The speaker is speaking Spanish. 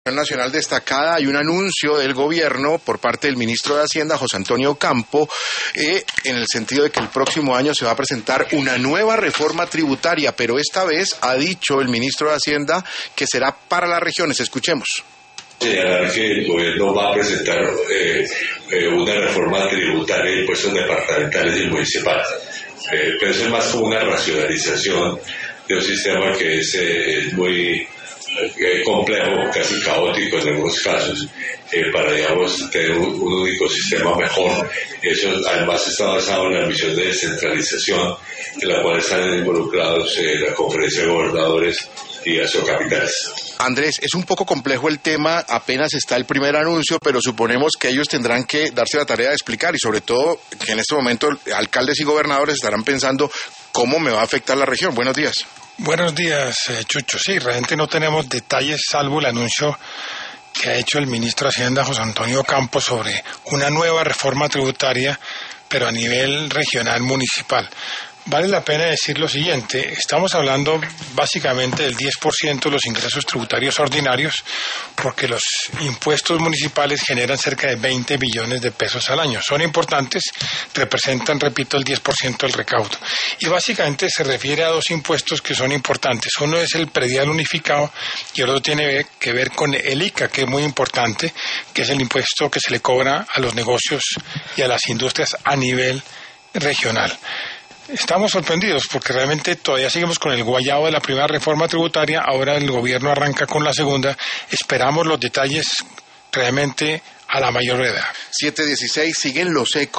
Nacional destacada. Hay un anuncio del gobierno por parte del ministro de Hacienda, José Antonio Campo, en el sentido de que el próximo año se va a presentar una nueva reforma tributaria, pero esta vez ha dicho el ministro de Hacienda que será para las regiones. Escuchemos. Señalar que el gobierno va a presentar una reforma tributaria de impuestos departamentales y municipales, pero eso es más como una racionalización de un sistema que es muy complejo, casi caótico en algunos casos, para, digamos, tener un único sistema mejor. Eso además está basado en la misión de descentralización, en la cual están involucrados la Conferencia de Gobernadores y Asocapitales. Andrés, es un poco complejo el tema, apenas está el primer anuncio, pero suponemos que ellos tendrán que darse la tarea de explicar, y sobre todo que en este momento alcaldes y gobernadores estarán pensando cómo me va a afectar la región. Buenos días. Buenos días, Chucho. Sí, realmente no tenemos detalles salvo el anuncio que ha hecho el ministro de Hacienda, José Antonio Campos, sobre una nueva reforma tributaria, pero a nivel regional municipal. Vale la pena decir lo siguiente: estamos hablando básicamente del 10% de los ingresos tributarios ordinarios, porque los impuestos municipales generan cerca de 20 billones de pesos al año. Son importantes, representan, repito, el 10% del recaudo. Y básicamente se refiere a dos impuestos que son importantes. Uno es el predial unificado y el otro tiene que ver con el ICA, que es muy importante, que es el impuesto que se le cobra a los negocios y a las industrias a nivel regional. Estamos sorprendidos porque realmente todavía seguimos con el guayabo de la primera reforma tributaria. Ahora el gobierno arranca con la segunda. Esperamos los detalles realmente a la mayor brevedad. 7:16, siguen los ecos